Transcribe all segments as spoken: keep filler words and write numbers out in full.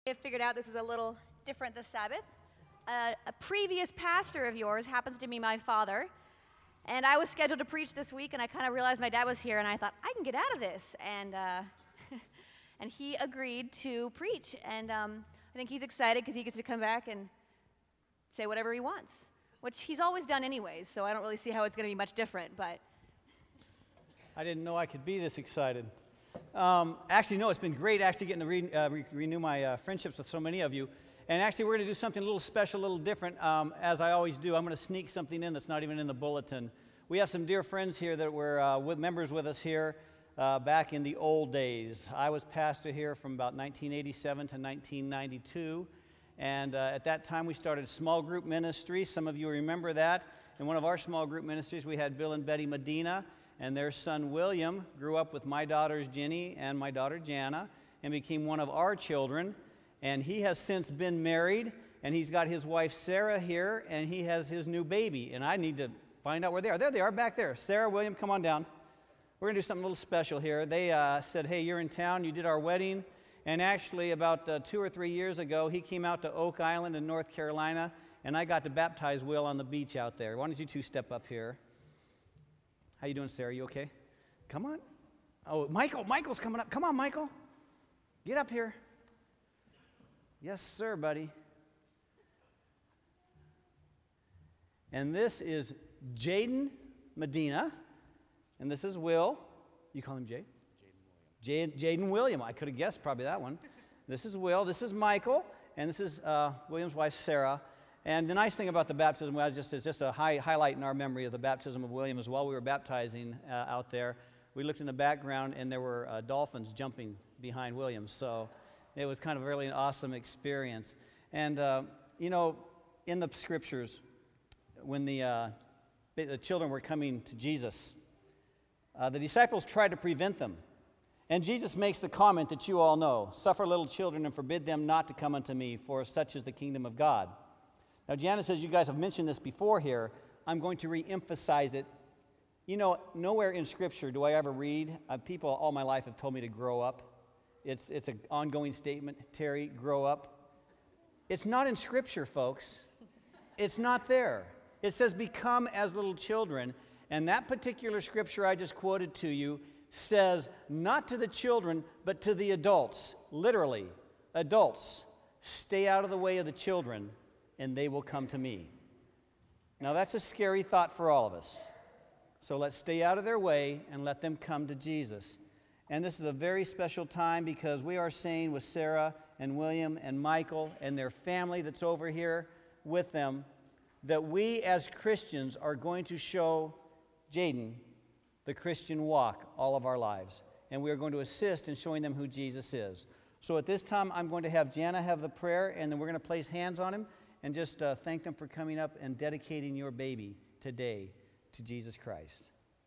I figured out this is a little different this Sabbath. Uh, a previous pastor of yours happens to be my father, and I was scheduled to preach this week, and I kind of realized my dad was here, and I thought, I can get out of this, and uh, and he agreed to preach, and um, I think he's excited because he gets to come back and say whatever he wants, which he's always done anyways, so I don't really see how it's going to be much different, but... I didn't know I could be this excited. Um, actually, no, it's been great actually getting to re- uh, re- renew my uh, friendships with so many of you. And actually, we're going to do something a little special, a little different, um, as I always do. I'm going to sneak something in that's not even in the bulletin. We have some dear friends here that were uh, with members with us here uh, back in the old days. I was pastor here from about nineteen eighty-seven to nineteen ninety-two. And uh, at that time, we started small group ministry. Some of you remember that. In one of our small group ministries, we had Bill and Betty Medina. And their son, William, grew up with my daughters, Jenny and my daughter, Jana, and became one of our children. And he has since been married, and he's got his wife, Sarah, here, and he has his new baby. And I need to find out where they are. There they are, back there. Sarah, William, come on down. We're going to do something a little special here. They uh, said, hey, you're in town. You did our wedding. And actually, about uh, two or three years ago, he came out to Oak Island in North Carolina, and I got to baptize Will on the beach out there. Why don't you two step up here? How you doing, Sarah? You okay? Come on. Oh, Michael. Michael's coming up. Come on, Michael. Get up here. Yes, sir, buddy. And this is Jaden Medina. And this is Will. You call him Jay? Jaden William. Jaden William. I could have guessed probably that one. This is Will. This is Michael. And this is uh, William's wife, Sarah. And the nice thing about the baptism was just is just a high, highlight in our memory of the baptism of William as well. We were baptizing uh, out there. We looked in the background, and there were uh, dolphins jumping behind William. So it was kind of really an awesome experience. And, uh, you know, in the scriptures, when the, uh, the children were coming to Jesus, uh, the disciples tried to prevent them. And Jesus makes the comment that you all know, suffer little children and forbid them not to come unto me, for such is the kingdom of God. Now, Jana says you guys have mentioned this before here. I'm going to re-emphasize it. You know, nowhere in Scripture do I ever read, uh, people all my life have told me to grow up. It's, it's an ongoing statement, Terry, grow up. It's not in Scripture, folks. It's not there. It says become as little children. And that particular Scripture I just quoted to you says not to the children, but to the adults. Literally, adults, stay out of the way of the children, and they will come to me. Now, that's a scary thought for all of us. So let's stay out of their way and let them come to Jesus. And this is a very special time because we are saying with Sarah and William and Michael and their family that's over here with them that we as Christians are going to show Jaden the Christian walk all of our lives. And we are going to assist in showing them who Jesus is. So at this time, I'm going to have Jana have the prayer, and then we're going to place hands on him and just uh, thank them for coming up and dedicating your baby today to Jesus Christ.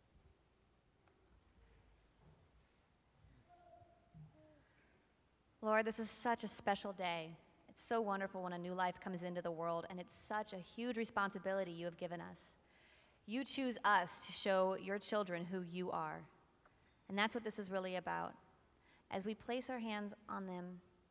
Lord, this is such a special day. It's so wonderful when a new life comes into the world, and it's such a huge responsibility you have given us. You choose us to show your children who you are, and that's what this is really about. As we place our hands on them,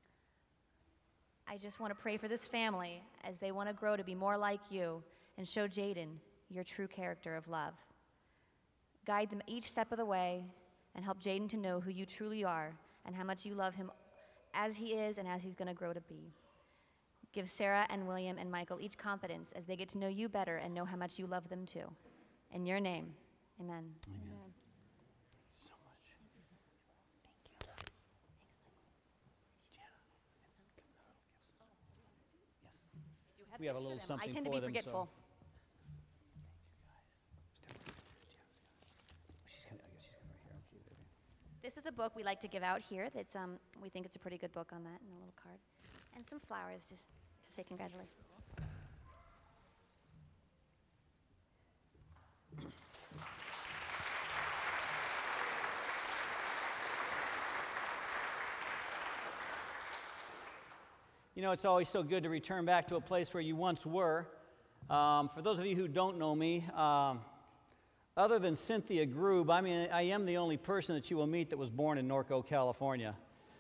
I just want to pray for this family as they want to grow to be more like you and show Jaden your true character of love. Guide them each step of the way and help Jaden to know who you truly are and how much you love him as he is and as he's going to grow to be. Give Sarah and William and Michael each confidence as they get to know you better and know how much you love them too. In your name, amen. Amen. Amen. We have a little something I tend to for be them, forgetful. So. This is a book we like to give out here. That's um, we think it's a pretty good book on that, and a little card, and some flowers just to say congratulations. You know, it's always so good to return back to a place where you once were. Um, for those of you who don't know me, um, other than Cynthia Grube, I mean, I am the only person that you will meet that was born in Norco, California.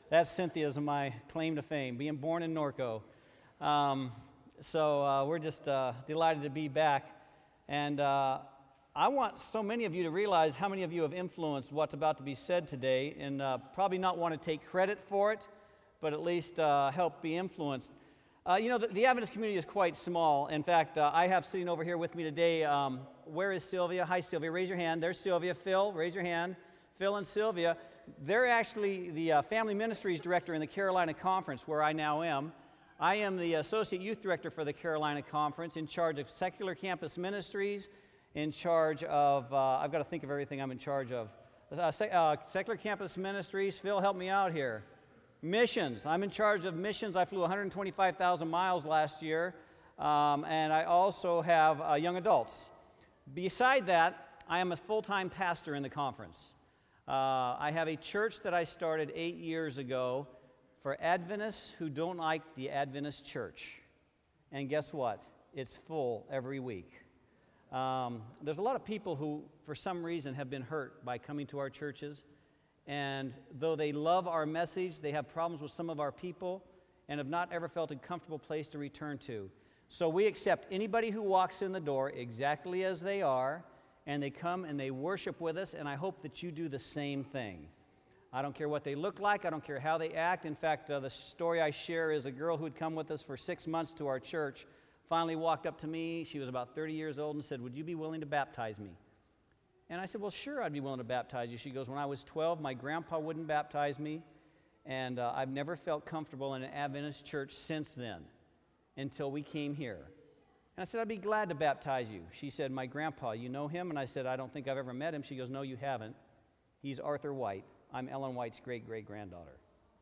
That's Cynthia's my claim to fame, being born in Norco. Um, so uh, we're just uh, delighted to be back. And uh, I want so many of you to realize how many of you have influenced what's about to be said today, and uh, probably not want to take credit for it, but at least uh, help be influenced. Uh, you know, the, the Adventist community is quite small. In fact, uh, I have sitting over here with me today, um, where is Sylvia? Hi, Sylvia. Raise your hand. There's Sylvia. Phil, raise your hand. Phil and Sylvia. They're actually the uh, Family Ministries Director in the Carolina Conference, where I now am. I am the Associate Youth Director for the Carolina Conference, in charge of Secular Campus Ministries, in charge of, uh, I've got to think of everything I'm in charge of. Uh, sec- uh, Secular Campus Ministries, Phil, help me out here. Missions, I'm in charge of missions. I flew one hundred twenty-five thousand miles last year, um, and I also have uh, young adults. Beside that, I am a full-time pastor in the conference. Uh, I have a church that I started eight years ago for Adventists who don't like the Adventist church. And guess what? It's full every week. Um, there's a lot of people who, for some reason, have been hurt by coming to our churches. And though they love our message, they have problems with some of our people and have not ever felt a comfortable place to return to. So we accept anybody who walks in the door exactly as they are, and they come and they worship with us, and I hope that you do the same thing. I don't care what they look like. I don't care how they act. In fact, uh, the story I share is a girl who had come with us for six months to our church, finally walked up to me. She was about thirty years old and said, "Would you be willing to baptize me?" And I said, "Well, sure, I'd be willing to baptize you." She goes, "When I was twelve, my grandpa wouldn't baptize me, and uh, I've never felt comfortable in an Adventist church since then, until we came here." And I said, "I'd be glad to baptize you." She said, "My grandpa, you know him?" And I said, "I don't think I've ever met him." She goes, "No, you haven't. He's Arthur White. I'm Ellen White's great-great-granddaughter."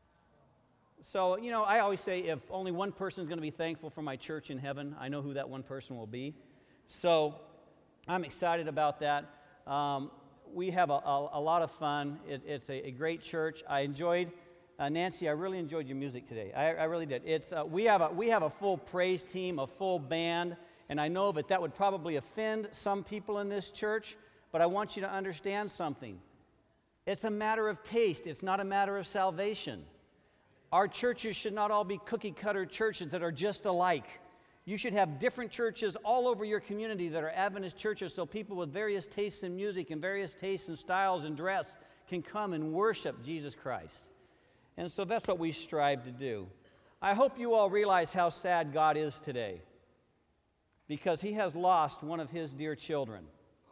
So, you know, I always say if only one person is going to be thankful for my church in heaven, I know who that one person will be. So I'm excited about that. Um, we have a, a, a lot of fun. It, it's a, a great church. I enjoyed, uh, Nancy, I really enjoyed your music today. I, I really did. It's uh, we have a we have a full praise team, a full band, and I know that that would probably offend some people in this church, but I want you to understand something. It's a matter of taste. It's not a matter of salvation. Our churches should not all be cookie-cutter churches that are just alike. You should have different churches all over your community that are Adventist churches, so people with various tastes in music and various tastes in styles and dress can come and worship Jesus Christ. And so that's what we strive to do. I hope you all realize how sad God is today, because He has lost one of His dear children.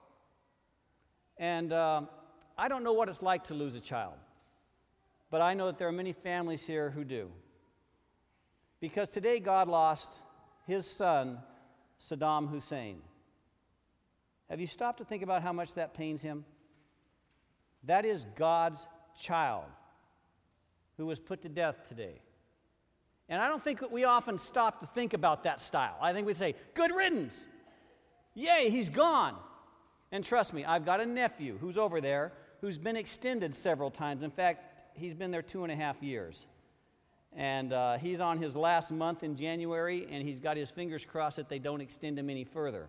And uh, I don't know what it's like to lose a child, but I know that there are many families here who do. Because today God lost His son, Saddam Hussein. Have you stopped to think about how much that pains Him? That is God's child who was put to death today. And I don't think that we often stop to think about that style. I think we say, good riddance. Yay, he's gone. And trust me, I've got a nephew who's over there who's been extended several times. In fact, he's been there two and a half years. And uh, he's on his last month in January, and he's got his fingers crossed that they don't extend him any further.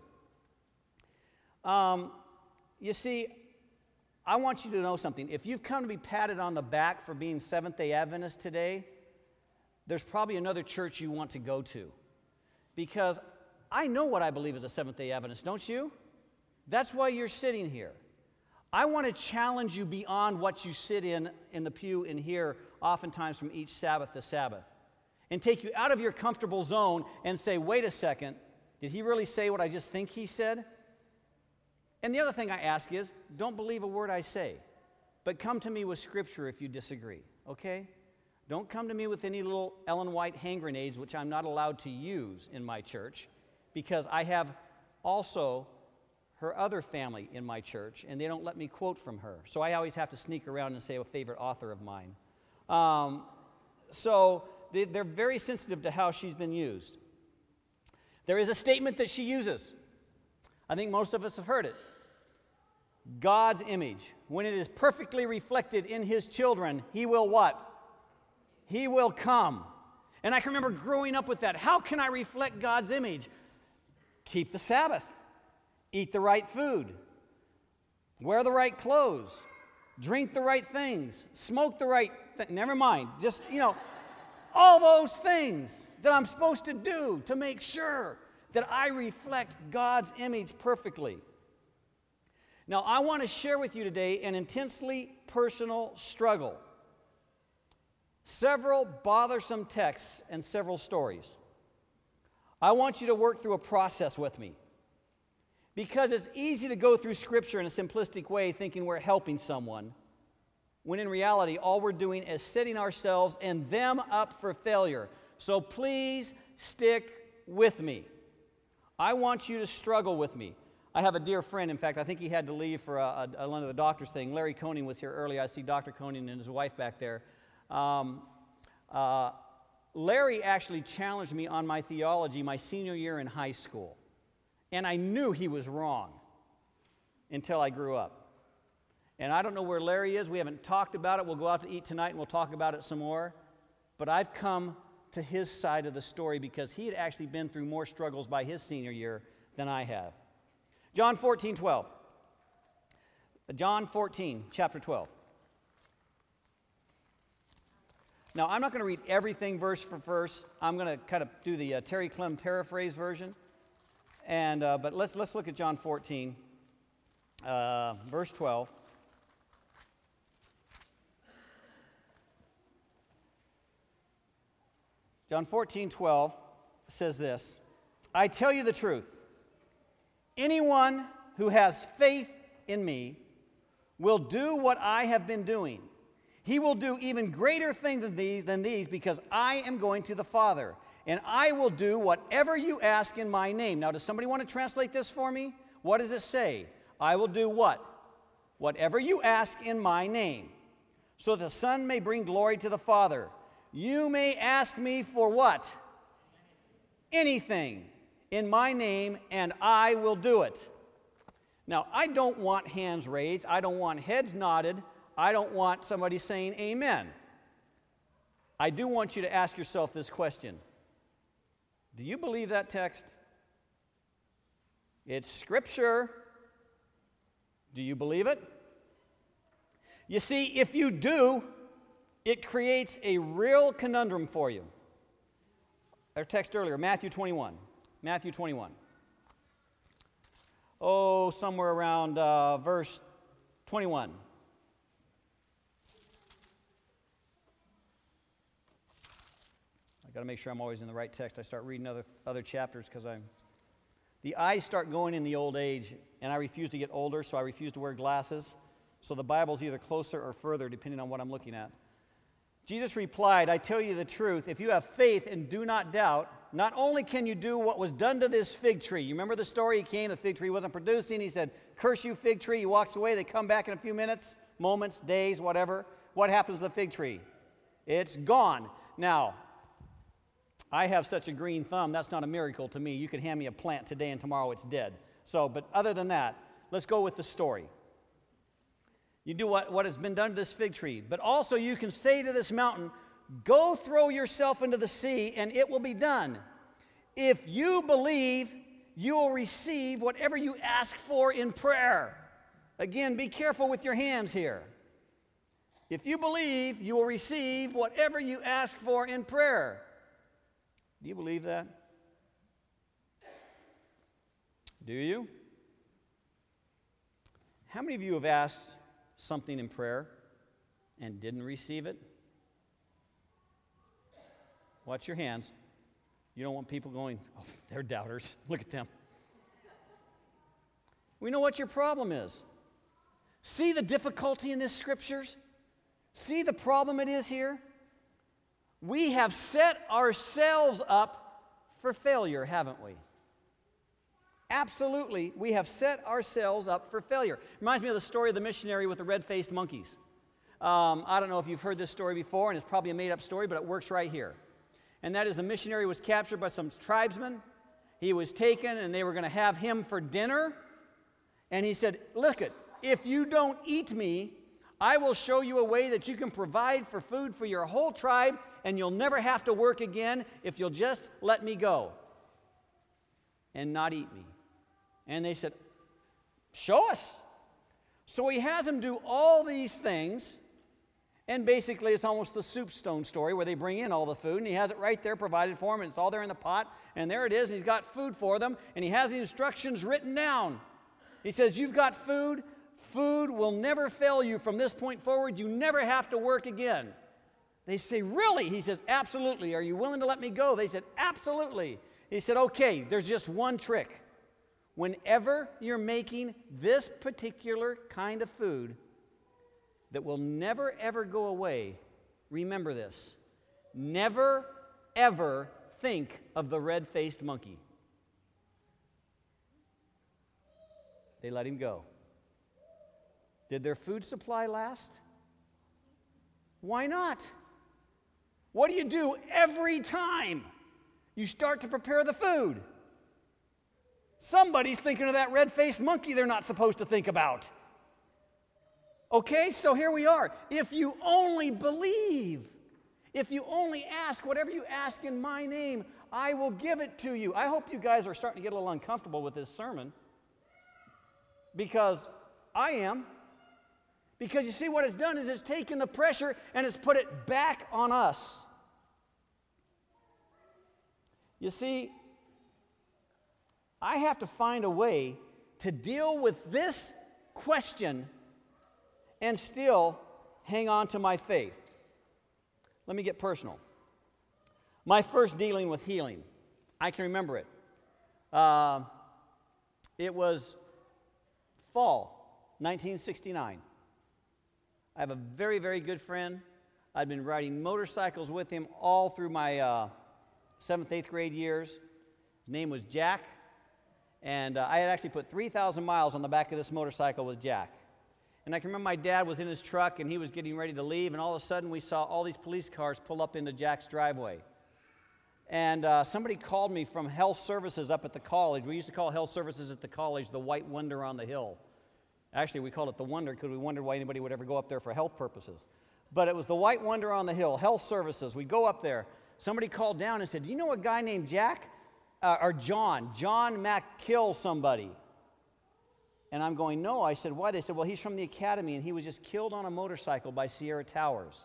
Um, you see, I want you to know something. If you've come to be patted on the back for being Seventh-day Adventist today, there's probably another church you want to go to. Because I know what I believe as a Seventh-day Adventist, don't you? That's why you're sitting here. I want to challenge you beyond what you sit in in the pew and hear oftentimes from each Sabbath to Sabbath, and take you out of your comfortable zone and say, wait a second, did he really say what I just think he said? And the other thing I ask is, don't believe a word I say, but come to me with Scripture if you disagree, okay? Don't come to me with any little Ellen White hand grenades, which I'm not allowed to use in my church, because I have also her other family in my church, and they don't let me quote from her. So I always have to sneak around and say a favorite author of mine. Um, so they, they're very sensitive to how she's been used. There is a statement that she uses. I think most of us have heard it. God's image, when it is perfectly reflected in His children, He will what? He will come. And I can remember growing up with that. How can I reflect God's image? Keep the Sabbath. Eat the right food, wear the right clothes, drink the right things, smoke the right th- never mind. Just, you know, all those things that I'm supposed to do to make sure that I reflect God's image perfectly. Now, I want to share with you today an intensely personal struggle, several bothersome texts, and several stories. I want you to work through a process with me, because it's easy to go through Scripture in a simplistic way thinking we're helping someone, when in reality, all we're doing is setting ourselves and them up for failure. So please stick with me. I want you to struggle with me. I have a dear friend, in fact, I think he had to leave for a, a, one of the doctor's thing. Larry Koning was here earlier. I see Doctor Koning and his wife back there. Um, uh, Larry actually challenged me on my theology my senior year in high school. And I knew he was wrong until I grew up. And I don't know where Larry is. We haven't talked about it. We'll go out to eat tonight and we'll talk about it some more. But I've come to his side of the story because he had actually been through more struggles by his senior year than I have. John fourteen twelve. John fourteen, chapter twelve. Now, I'm not going to read everything verse for verse. I'm going to kind of do the uh, Terry Clem paraphrase version. And uh, but let's let's look at John fourteen, uh, verse twelve. John fourteen twelve says this: I tell you the truth. Anyone who has faith in me will do what I have been doing. He will do even greater things than these, than these because I am going to the Father. And I will do whatever you ask in my name. Now, does somebody want to translate this for me? What does it say? I will do what? Whatever you ask in my name, so the Son may bring glory to the Father. You may ask me for what? Anything in my name, and I will do it. Now, I don't want hands raised. I don't want heads nodded. I don't want somebody saying amen. I do want you to ask yourself this question. Do you believe that text? It's Scripture. Do you believe it? You see, if you do, it creates a real conundrum for you. Our text earlier, Matthew twenty-one. Matthew twenty-one. Oh, somewhere around uh, verse twenty-one. I've got to make sure I'm always in the right text. I start reading other other chapters because I'm... The eyes start going in the old age, and I refuse to get older, so I refuse to wear glasses. So the Bible's either closer or further, depending on what I'm looking at. Jesus replied, I tell you the truth, if you have faith and do not doubt, not only can you do what was done to this fig tree. You remember the story? He came, the fig tree wasn't producing. He said, curse you, fig tree. He walks away. They come back in a few minutes, moments, days, whatever. What happens to the fig tree? It's gone. Now, I have such a green thumb, that's not a miracle to me. You could hand me a plant today and tomorrow it's dead. So, but other than that, let's go with the story. You do what, what has been done to this fig tree. But also you can say to this mountain, go throw yourself into the sea and it will be done. If you believe, you will receive whatever you ask for in prayer. Again, be careful with your hands here. If you believe, you will receive whatever you ask for in prayer. Do you believe that? Do you? How many of you have asked something in prayer and didn't receive it? Watch your hands. You don't want people going, oh, they're doubters. Look at them. We know what your problem is. See the difficulty in this scriptures? See the problem it is here? We have set ourselves up for failure, haven't we? Absolutely, we have set ourselves up for failure. Reminds me of the story of the missionary with the red-faced monkeys. Um, I don't know if you've heard this story before, and it's probably a made-up story, but it works right here. And that is, the missionary was captured by some tribesmen. He was taken, and they were going to have him for dinner. And he said, look it, if you don't eat me, I will show you a way that you can provide for food for your whole tribe, and you'll never have to work again if you'll just let me go and not eat me. And they said, show us. So he has them do all these things, And basically, it's almost the soup stone story where they bring in all the food, and he has it right there provided for them, and it's all there in the pot, and there it is, and he's got food for them, and he has the instructions written down. He says, you've got food. Food will never fail you from this point forward. You never have to work again. They say, really? He says, absolutely. Are you willing to let me go? They said, absolutely. He said, okay, there's just one trick. Whenever you're making this particular kind of food that will never, ever go away, remember this. Never, ever think of the red-faced monkey. They let him go. Did their food supply last? Why not? What do you do every time you start to prepare the food? Somebody's thinking of that red-faced monkey they're not supposed to think about. Okay, so here we are. If you only believe, if you only ask, whatever you ask in my name, I will give it to you. I hope you guys are starting to get a little uncomfortable with this sermon, because I am. Because you see, what it's done is it's taken the pressure and it's put it back on us. You see, I have to find a way to deal with this question and still hang on to my faith. Let me get personal. My first dealing with healing, I can remember it. Uh, it was fall nineteen sixty-nine. I have a very, very good friend. I'd been riding motorcycles with him all through my uh, seventh, eighth grade years. His name was Jack, and uh, I had actually put three thousand miles on the back of this motorcycle with Jack. And I can remember my dad was in his truck, and he was getting ready to leave, and all of a sudden we saw all these police cars pull up into Jack's driveway. And uh, somebody called me from health services up at the college. We used to call health services at the college the White Wonder on the Hill. Actually, we called it the Wonder because we wondered why anybody would ever go up there for health purposes. But it was the White Wonder on the Hill, health services. We'd go up there. Somebody called down and said, do you know a guy named Jack? Uh, or John. John Mack killed somebody. And I'm going, no. I said, why? They said, well, he's from the academy, and he was just killed on a motorcycle by Sierra Towers.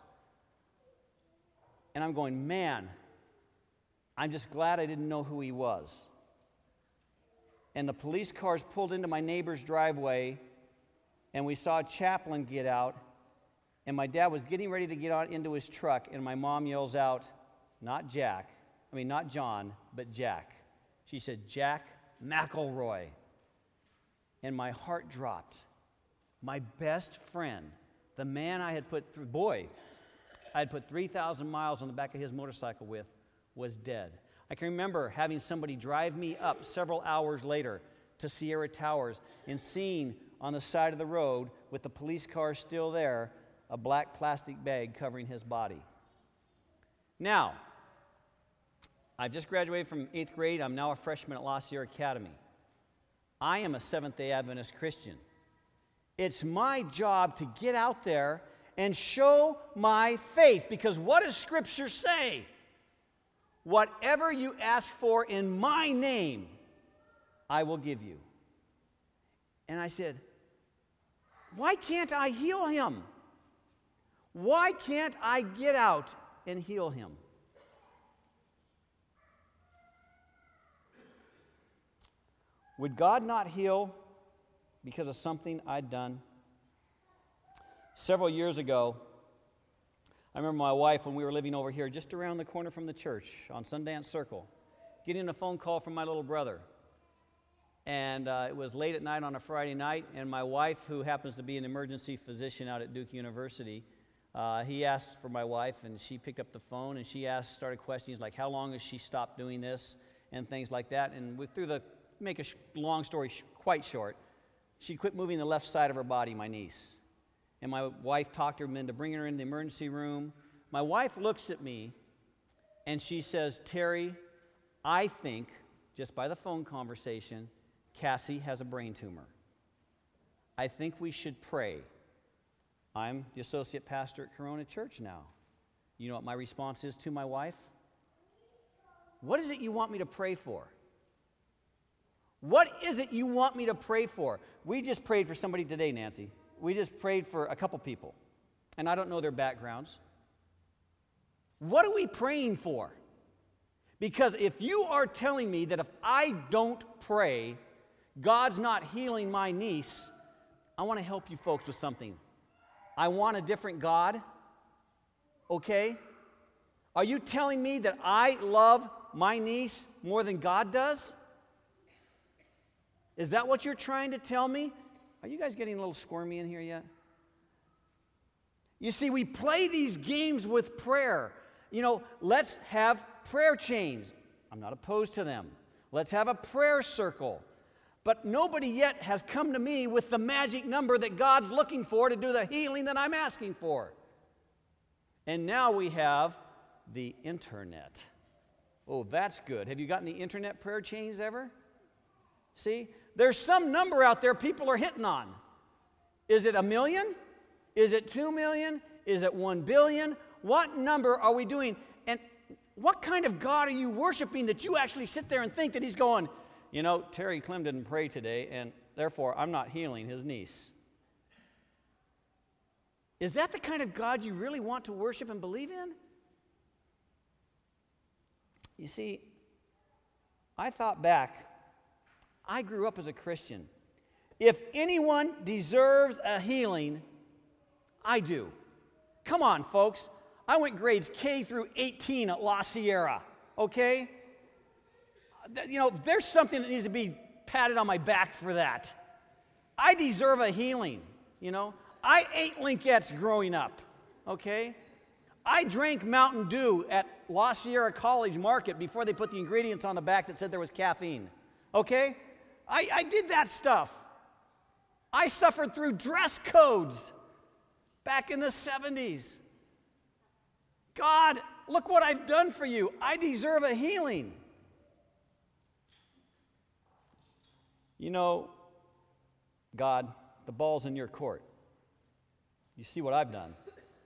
And I'm going, man, I'm just glad I didn't know who he was. And the police cars pulled into my neighbor's driveway, and we saw a chaplain get out, and my dad was getting ready to get on into his truck, and my mom yells out, not Jack, I mean, not John, but Jack. She said, Jack McElroy. And my heart dropped. My best friend, the man I had put through, boy, I had put three thousand miles on the back of his motorcycle with, was dead. I can remember having somebody drive me up several hours later to Sierra Towers and seeing on the side of the road, with the police car still there, a black plastic bag covering his body. Now, I've just graduated from eighth grade. I'm now a freshman at La Sierra Academy. I am a Seventh-day Adventist Christian. It's my job to get out there and show my faith, because what does Scripture say? Whatever you ask for in my name, I will give you. And I said, why can't I heal him? Why can't I get out and heal him? Would God not heal because of something I'd done? Several years ago, I remember my wife, when we were living over here just around the corner from the church on Sundance Circle, getting a phone call from my little brother. And uh, it was late at night on a Friday night, and my wife, who happens to be an emergency physician out at Duke University, uh, he asked for my wife, and she picked up the phone, and she asked, started questions like, how long has she stopped doing this, and things like that. And we, through the, make a sh- long story sh- quite short, she'd quit moving the left side of her body, my niece. And my wife talked her into bringing her into the emergency room. My wife looks at me, and she says, Terry, I think, just by the phone conversation, Cassie has a brain tumor. I think we should pray. I'm the associate pastor at Corona Church now. You know what my response is to my wife? What is it you want me to pray for? What is it you want me to pray for? We just prayed for somebody today, Nancy. We just prayed for a couple people. and I don't know their backgrounds. What are we praying for? Because if you are telling me that if I don't pray, God's not healing my niece, I want to help you folks with something. I want a different God, okay? Are you telling me that I love my niece more than God does? Is that what you're trying to tell me? Are you guys getting a little squirmy in here yet? You see, we play these games with prayer. You know, let's have prayer chains. I'm not opposed to them. Let's have a prayer circle. But nobody yet has come to me with the magic number that God's looking for to do the healing that I'm asking for. And now we have the internet. Oh, that's good. Have you gotten the internet prayer chains ever? See, there's some number out there people are hitting on. Is it a million? Is it two million? Is it one billion? What number are we doing? And what kind of God are you worshiping that you actually sit there and think that he's going, you know, Terry Clem didn't pray today, and therefore I'm not healing his niece. Is that the kind of God you really want to worship and believe in? You see, I thought back, I grew up as a Christian. If anyone deserves a healing, I do. Come on, folks. I went grades K through eighteen at La Sierra, okay? You know, there's something that needs to be patted on my back for that. I deserve a healing, you know? I ate Linkettes growing up, okay? I drank Mountain Dew at La Sierra College Market before they put the ingredients on the back that said there was caffeine, okay? I, I did that stuff. I suffered through dress codes back in the seventies. God, look what I've done for you. I deserve a healing. You know, God, the ball's in your court. You see what I've done.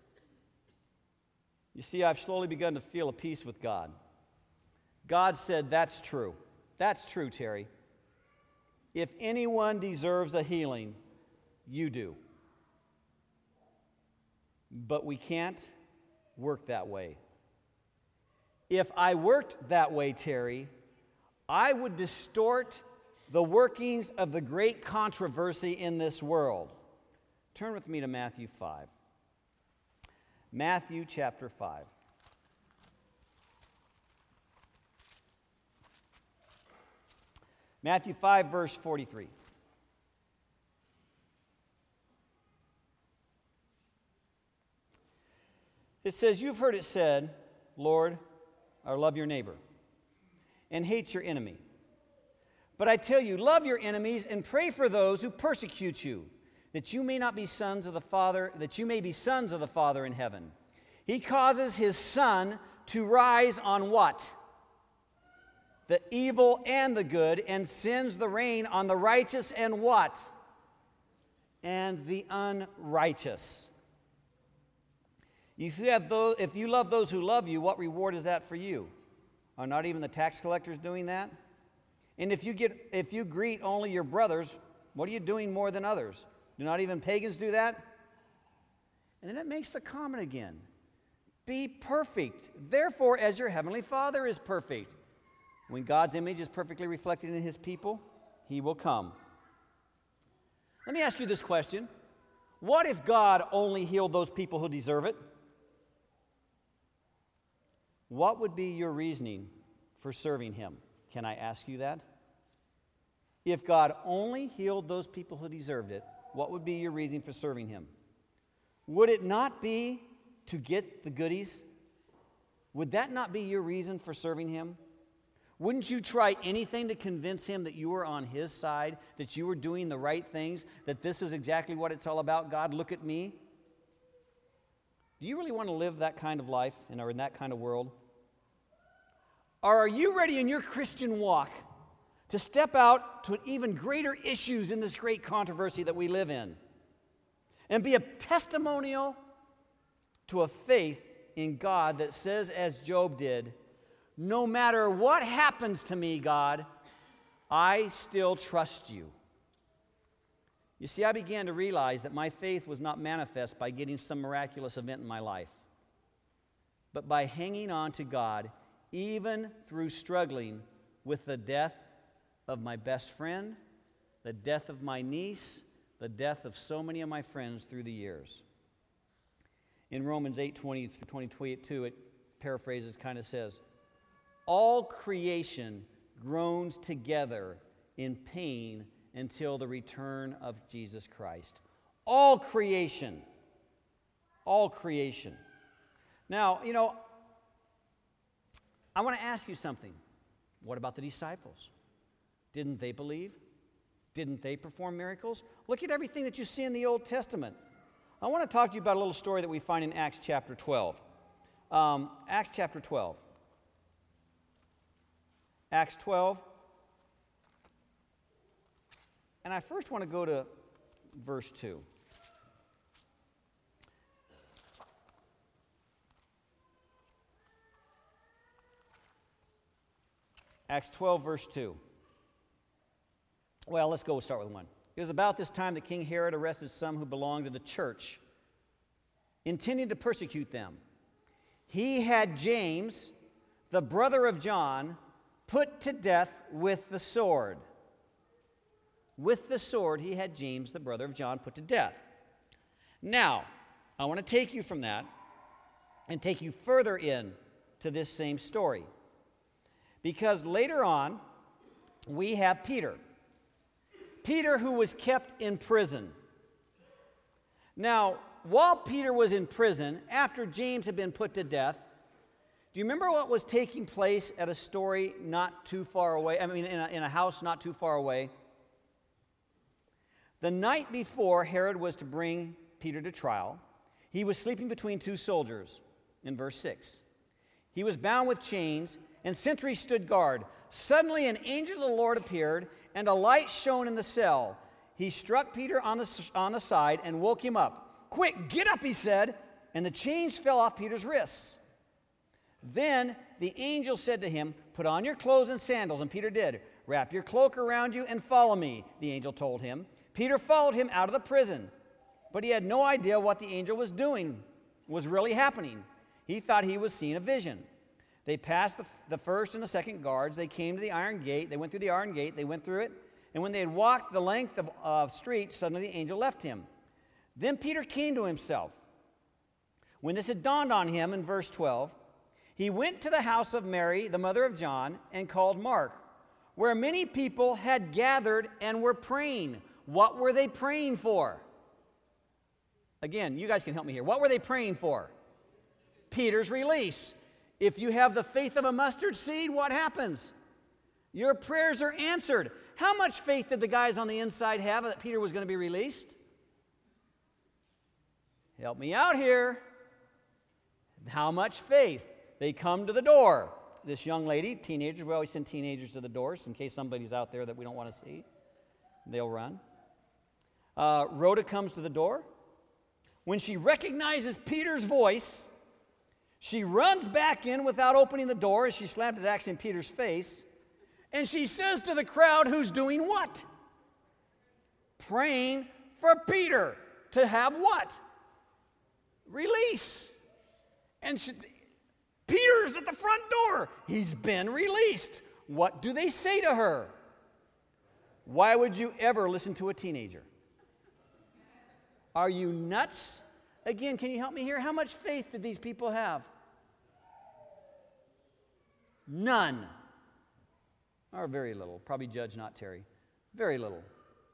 You see, I've slowly begun to feel a peace with God. God said, that's true. That's true, Terry. If anyone deserves a healing, you do. But we can't work that way. If I worked that way, Terry, I would distort the workings of the great controversy in this world. Turn with me to Matthew five. Matthew chapter five. Matthew five, verse forty-three. It says, you've heard it said, Lord, or love your neighbor, and hate your enemy. But I tell you, love your enemies and pray for those who persecute you, that you may not be sons of the Father, that you may be sons of the Father in heaven. He causes his sun to rise on what? The evil and the good, and sends the rain on the righteous and what? And the unrighteous. If you, have those, if you love those who love you, what reward is that for you? Are not even the tax collectors doing that? And if you get, if you greet only your brothers, what are you doing more than others? Do not even pagans do that? And then it makes the comment again. Be perfect, therefore, as your heavenly Father is perfect. When God's image is perfectly reflected in his people, he will come. Let me ask you this question. What if God only healed those people who deserve it? What would be your reasoning for serving him? Can I ask you that? If God only healed those people who deserved it, what would be your reason for serving him? Would it not be to get the goodies? Would that not be your reason for serving him? Wouldn't you try anything to convince him that you were on his side, that you were doing the right things, that this is exactly what it's all about? God, look at me. Do you really want to live that kind of life and are in that kind of world? Or are you ready in your Christian walk to step out to even greater issues in this great controversy that we live in and be a testimonial to a faith in God that says, as Job did, no matter what happens to me, God, I still trust you. You see, I began to realize that my faith was not manifest by getting some miraculous event in my life, but by hanging on to God, even through struggling with the death of my best friend, the death of my niece, the death of so many of my friends through the years. In Romans eight twenty to twenty-two, it paraphrases, kind of says, all creation groans together in pain until the return of Jesus Christ. All creation. All creation. Now, you know, I want to ask you something. What about the disciples? Didn't they believe? Didn't they perform miracles? Look at everything that you see in the Old Testament. I want to talk to you about a little story that we find in Acts chapter twelve. Um, Acts chapter twelve. Acts twelve. And I first want to go to verse two. Acts twelve, verse two. Well, let's go start with one. It was about this time that King Herod arrested some who belonged to the church, intending to persecute them. He had James, the brother of John, put to death with the sword. With the sword, he had James, the brother of John, put to death. Now, I want to take you from that and take you further in to this same story. Because later on, we have Peter. Peter, who was kept in prison. Now, while Peter was in prison, after James had been put to death, do you remember what was taking place at a story not too far away? I mean, in a, in a house not too far away? The night before Herod was to bring Peter to trial, he was sleeping between two soldiers, in verse six. He was bound with chains, and sentries stood guard. Suddenly an angel of the Lord appeared, and a light shone in the cell. He struck Peter on the, on the side and woke him up. "Quick, get up," he said, and the chains fell off Peter's wrists. Then the angel said to him, "Put on your clothes and sandals," and Peter did. "Wrap your cloak around you and follow me," the angel told him. Peter followed him out of the prison, but he had no idea what the angel was doing, was really happening. He thought he was seeing a vision. They passed the, the first and the second guards. They came to the iron gate. They went through the iron gate. They went through it. And when they had walked the length of uh, street, suddenly the angel left him. Then Peter came to himself. When this had dawned on him, in verse twelve, he went to the house of Mary, the mother of John, and called Mark, where many people had gathered and were praying. What were they praying for? Again, you guys can help me here. What were they praying for? Peter's release. If you have the faith of a mustard seed, what happens? Your prayers are answered. How much faith did the guys on the inside have that Peter was going to be released? Help me out here. How much faith? They come to the door. This young lady, teenagers, we always send teenagers to the doors in case somebody's out there that we don't want to see. They'll run. Uh, Rhoda comes to the door. When she recognizes Peter's voice, she runs back in without opening the door as she slammed it actually in Peter's face. And she says to the crowd, who's doing what? Praying for Peter to have what? Release. And she, Peter's at the front door. He's been released. What do they say to her? Why would you ever listen to a teenager? Are you nuts? Again, can you help me here? How much faith did these people have? None. Or very little. Probably judge, not Terry. Very little.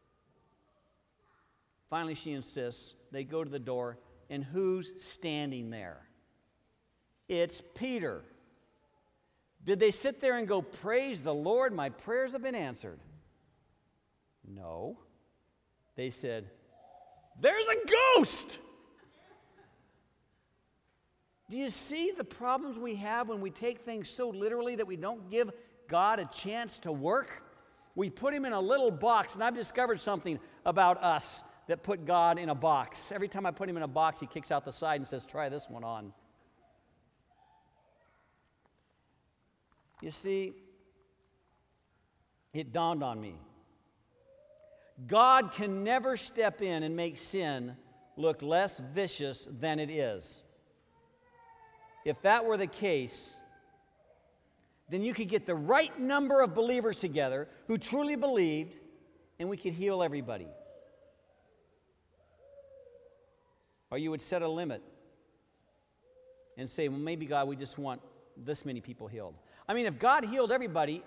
Finally, she insists. They go to the door, and who's standing there? It's Peter. Did they sit there and go, "Praise the Lord, my prayers have been answered"? No. They said, "There's a ghost!" Do you see the problems we have when we take things so literally that we don't give God a chance to work? We put him in a little box, and I've discovered something about us that put God in a box. Every time I put him in a box, he kicks out the side and says, "Try this one on." You see, it dawned on me. God can never step in and make sin look less vicious than it is. If that were the case, then you could get the right number of believers together who truly believed, and we could heal everybody. Or you would set a limit and say, well, maybe, God, we just want this many people healed. I mean, if God healed everybody,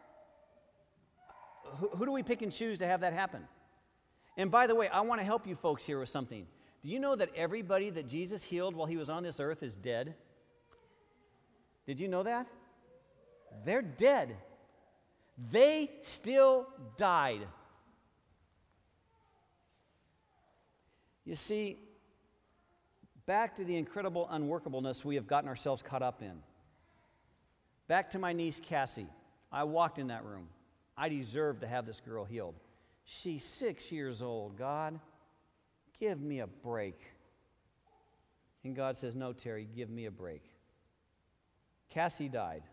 who, who do we pick and choose to have that happen? And by the way, I want to help you folks here with something. Do you know that everybody that Jesus healed while he was on this earth is dead? Did you know that? They're dead. They still died. You see, back to the incredible unworkableness we have gotten ourselves caught up in. Back to my niece Cassie. I walked in that room. I deserve to have this girl healed. She's six years old. God, give me a break. And God says, no, Terry, give me a break. Cassie died.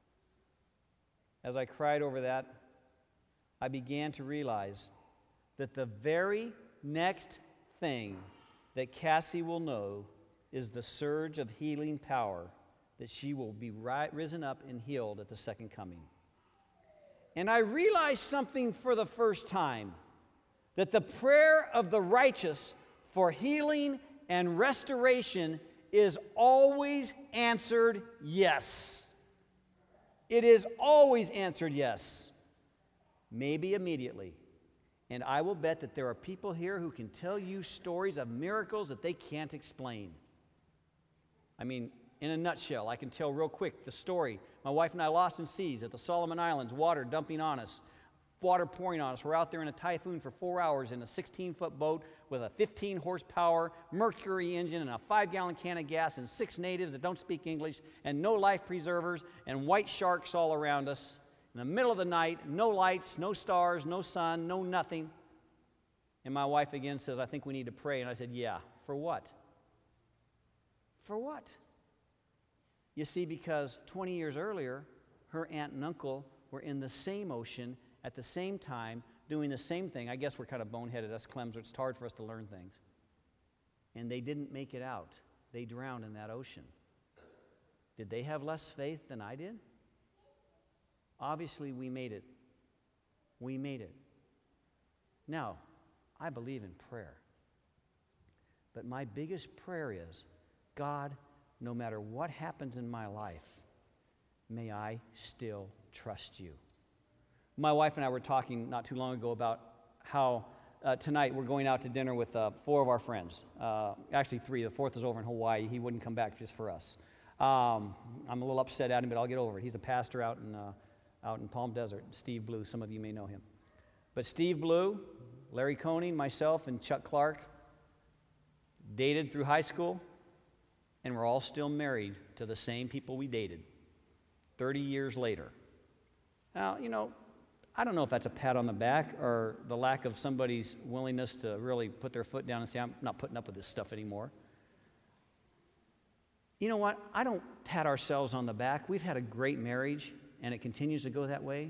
As I cried over that, I began to realize that the very next thing that Cassie will know is the surge of healing power that she will be ri- risen up and healed at the second coming. And I realized something for the first time, that the prayer of the righteous for healing and restoration is always answered yes. It is always answered yes. Maybe immediately. And I will bet that there are people here who can tell you stories of miracles that they can't explain. I mean, in a nutshell, I can tell real quick the story. My wife and I lost in seas at the Solomon Islands, water dumping on us, water pouring on us. We're out there in a typhoon for four hours in a sixteen-foot boat with a fifteen horsepower Mercury engine and a five-gallon can of gas and six natives that don't speak English and no life preservers and white sharks all around us. In the middle of the night, no lights, no stars, no sun, no nothing. And my wife again says, I think we need to pray. And I said, yeah, for what? For what? You see, because twenty years earlier, her aunt and uncle were in the same ocean at the same time doing the same thing. I guess we're kind of boneheaded, us Clems, it's hard for us to learn things. And they didn't make it out. They drowned in that ocean. Did they have less faith than I did? Obviously, we made it. We made it. Now, I believe in prayer. But my biggest prayer is, God, no matter what happens in my life, may I still trust you. My wife and I were talking not too long ago about how uh, tonight we're going out to dinner with uh, four of our friends. Uh, actually, three. The fourth is over in Hawaii. He wouldn't come back just for us. Um, I'm a little upset at him, but I'll get over it. He's a pastor out in, uh, out in Palm Desert, Steve Blue. Some of you may know him. But Steve Blue, Larry Koenig, myself, and Chuck Clark dated through high school, and we're all still married to the same people we dated thirty years later. Now, you know, I don't know if that's a pat on the back or the lack of somebody's willingness to really put their foot down and say, I'm not putting up with this stuff anymore. You know what? I don't pat ourselves on the back. We've had a great marriage, and it continues to go that way.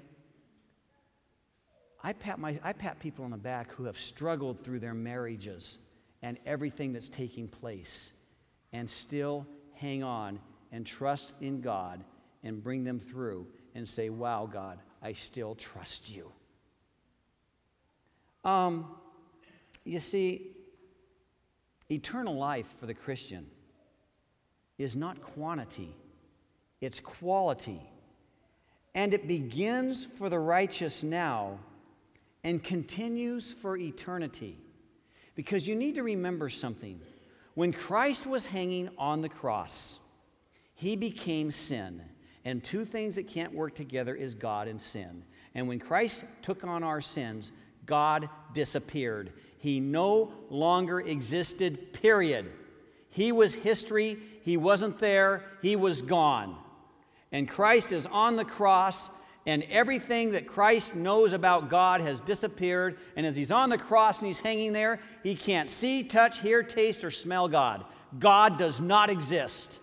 I pat, my, I pat people on the back who have struggled through their marriages and everything that's taking place and still hang on and trust in God and bring them through and say, wow, God, I still trust you. Um, you see, eternal life for the Christian is not quantity, it's quality. And it begins for the righteous now and continues for eternity. Because you need to remember something. When Christ was hanging on the cross, he became sin. And two things that can't work together is God and sin. And when Christ took on our sins, God disappeared. He no longer existed, period. He was history. He wasn't there. He was gone. And Christ is on the cross, and everything that Christ knows about God has disappeared. And as he's on the cross and he's hanging there, he can't see, touch, hear, taste, or smell God. God does not exist.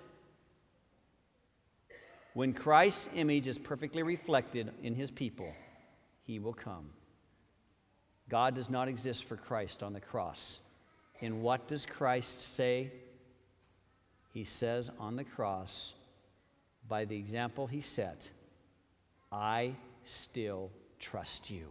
When Christ's image is perfectly reflected in his people, he will come. God does not exist for Christ on the cross. And what does Christ say? He says on the cross, by the example he set, I still trust you.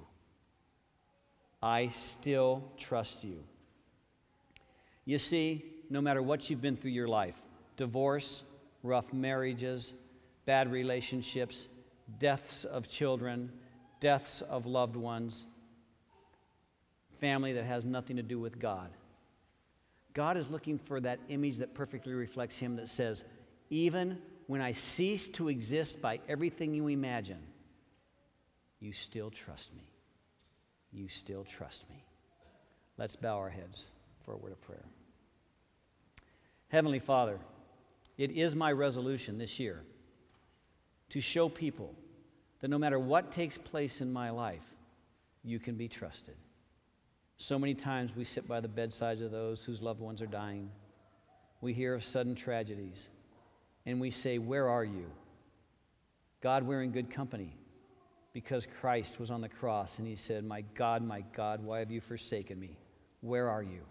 I still trust you. You see, no matter what you've been through your life, divorce, rough marriages, bad relationships, deaths of children, deaths of loved ones, family that has nothing to do with God. God is looking for that image that perfectly reflects him, that says, even when I cease to exist by everything you imagine, you still trust me. You still trust me. Let's bow our heads for a word of prayer. Heavenly Father, it is my resolution this year to show people that no matter what takes place in my life, you can be trusted. So many times we sit by the bedsides of those whose loved ones are dying. We hear of sudden tragedies, and we say, where are you? God, we're in good company, because Christ was on the cross and he said, my God, my God, why have you forsaken me? Where are you?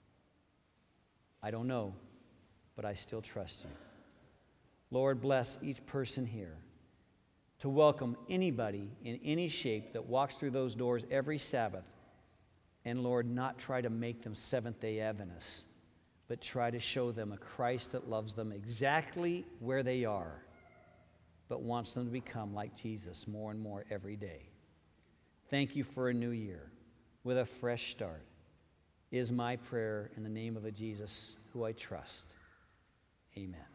I don't know, but I still trust you. Lord, bless each person here to welcome anybody in any shape that walks through those doors every Sabbath. And Lord, not try to make them Seventh-day Adventists, but try to show them a Christ that loves them exactly where they are, but wants them to become like Jesus more and more every day. Thank you for a new year with a fresh start, is my prayer in the name of a Jesus who I trust. Amen.